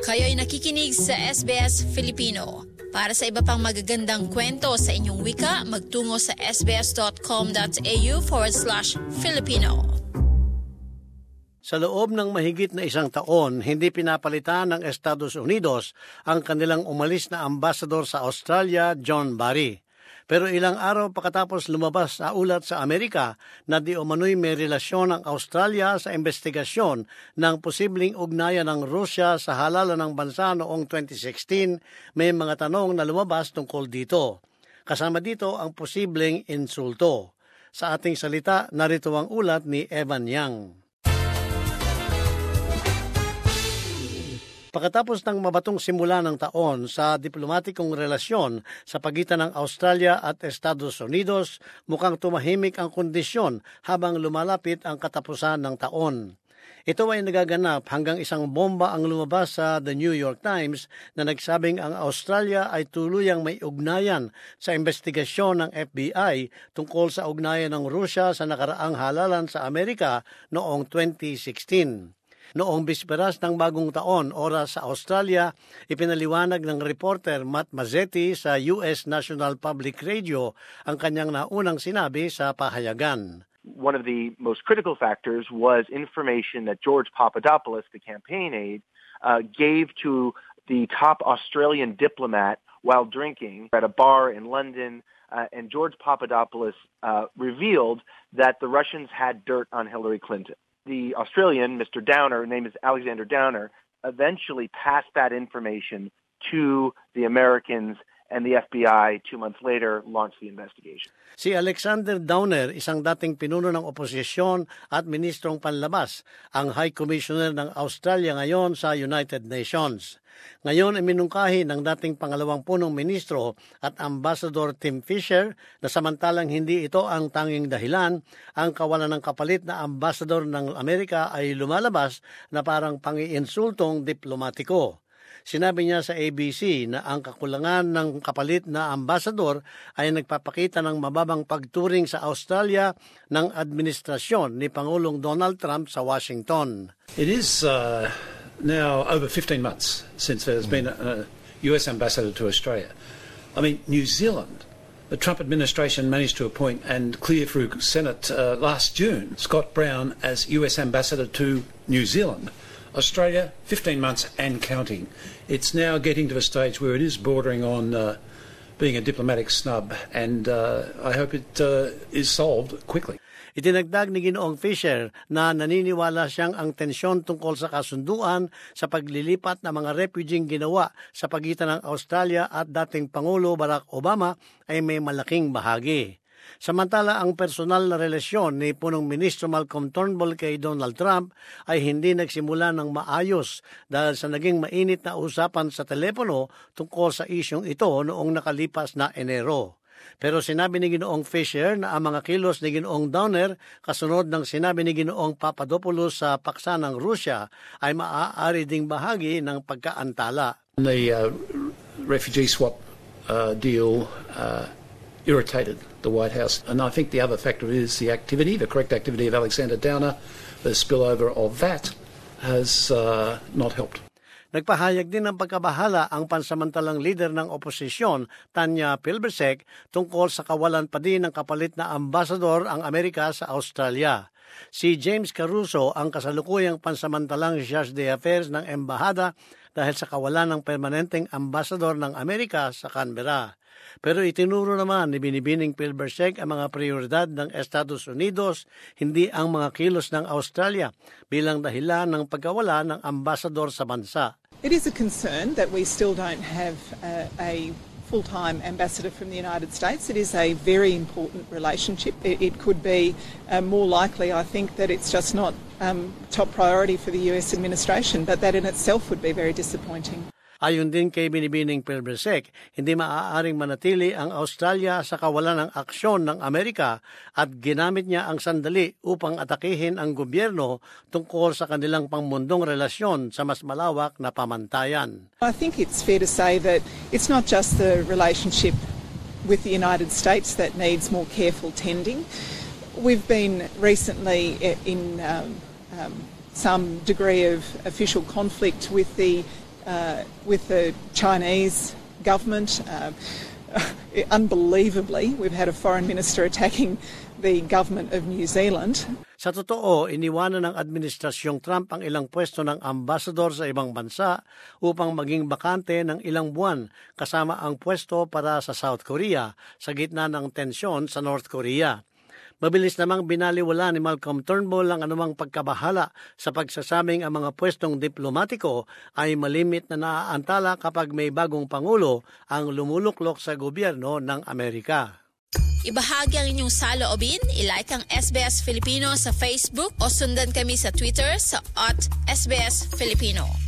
Kayo'y nakikinig sa SBS Filipino. Para sa iba pang magagandang kwento sa inyong wika, magtungo sa sbs.com.au/Filipino. Sa loob ng mahigit na isang taon, hindi pinapalitan ng Estados Unidos ang kanilang umalis na ambasador sa Australia, John Barry. Pero ilang araw pagkatapos lumabas sa ulat sa Amerika na di umano'y may relasyon ng Australia sa investigasyon ng posibleng ugnayan ng Rusya sa halalan ng bansa noong 2016, may mga tanong na lumabas tungkol dito. Kasama dito ang posibleng insulto. Sa ating salita, narito ang ulat ni Evan Yang. Pagkatapos ng mabatong simula ng taon sa diplomatikong relasyon sa pagitan ng Australia at Estados Unidos, mukhang tumahimik ang kondisyon habang lumalapit ang katapusan ng taon. Ito ay nagaganap hanggang isang bomba ang lumabas sa The New York Times na nagsabing ang Australia ay tuluyang may ugnayan sa investigasyon ng FBI tungkol sa ugnayan ng Rusya sa nakaraang halalan sa Amerika noong 2016. Noong bisperas ng bagong taon, oras sa Australia, ipinaliwanag ng reporter Matt Mazzetti sa US National Public Radio ang kanyang naunang sinabi sa pahayagan. One of the most critical factors was information that George Papadopoulos, the campaign aide, gave to the top Australian diplomat while drinking at a bar in London, and George Papadopoulos revealed that the Russians had dirt on Hillary Clinton. The Australian, Mr. Downer, name is Alexander Downer, eventually passed that information to the Americans, and the FBI 2 months later launched the investigation. Si Alexander Downer, isang dating pinuno ng oposisyon at ministrong panlabas, ang High Commissioner ng Australia ngayon sa United Nations. Ngayon ay minungkahi ng dating pangalawang punong ministro at Ambassador Tim Fisher na samantalang hindi ito ang tanging dahilan, ang kawalan ng kapalit na ambassador ng Amerika ay lumalabas na parang pangiinsultong diplomatiko. Sinabi niya sa ABC na ang kakulangan ng kapalit na ambasador ay nagpapakita ng mababang pagturing sa Australia ng administrasyon ni Pangulong Donald Trump sa Washington. It is now over 15 months since there's been a US ambassador to Australia. I mean, New Zealand, the Trump administration managed to appoint and clear through Senate last June Scott Brown as US ambassador to New Zealand. Australia, 15 months and counting. It's now getting to a stage where it is bordering on being a diplomatic snub, and I hope it is solved quickly. Itinagdag ni Ginoong Fisher na naniniwala siyang ang tensyon tungkol sa kasunduan sa paglilipat ng mga refugee ginawa sa pagitan ng Australia at dating Pangulo Barack Obama ay may malaking bahagi. Samantala, ang personal na relasyon ni punong ministro Malcolm Turnbull kay Donald Trump ay hindi nagsimula ng maayos dahil sa naging mainit na usapan sa telepono tungkol sa isyong ito noong nakalipas na Enero. Pero sinabi ni Ginoong Fisher na ang mga kilos ni Ginoong Downer kasunod ng sinabi ni Ginoong Papadopoulos sa paksa ng Rusya ay maaari ding bahagi ng pagkaantala. The refugee swap deal irritated the White House, and I think the other factor is the correct activity of Alexander Downer. The spillover of that has not helped. Nagpahayag din ng pagkabahala ang pansamantalang leader ng oposisyon, Tanya Plibersek, tungkol sa kawalan pa din ng kapalit na ambasador ang Amerika sa Australia. Si James Caruso ang kasalukuyang pansamantalang charge d'affaires ng embahada dahil sa kawalan ng permanenteng ambasador ng Amerika sa Canberra. Pero itinuro naman ni Binibining Plibersek ang mga prioridad ng Estados Unidos, hindi ang mga kilos ng Australia bilang dahilan ng pagkawala ng ambasador sa bansa. It is a concern that we still don't have a full-time ambassador from the United States. It is a very important relationship. It could be more likely, I think, that it's just not top priority for the US administration, but that in itself would be very disappointing. Ayon din kay Binibining Plibersek, hindi maaaring manatili ang Australia sa kawalan ng aksyon ng Amerika at ginamit niya ang sandali upang atakihin ang gobyerno tungkol sa kanilang pangmundong relasyon sa mas malawak na pamantayan. I think it's fair to say that it's not just the relationship with the United States that needs more careful tending. We've been recently in some degree of official conflict with the with the Chinese government. Unbelievably, we've had a foreign minister attacking the government of New Zealand. Sa totoo, iniwanan ng Administrasyong Trump ang ilang pwesto ng ambasador sa ibang bansa upang maging bakante ng ilang buwan kasama ang pwesto para sa South Korea sa gitna ng tensyon sa North Korea. Mabilis namang binaliwala ni Malcolm Turnbull ang anumang pagkabahala sa pagsasabing ang mga pwestong diplomatiko ay malimit na naaantala kapag may bagong pangulo ang lumuluklok sa gobyerno ng Amerika. Ibahagi ang inyong saloobin, ilike ang SBS Filipino sa Facebook o sundan kami sa Twitter sa @SBS Filipino.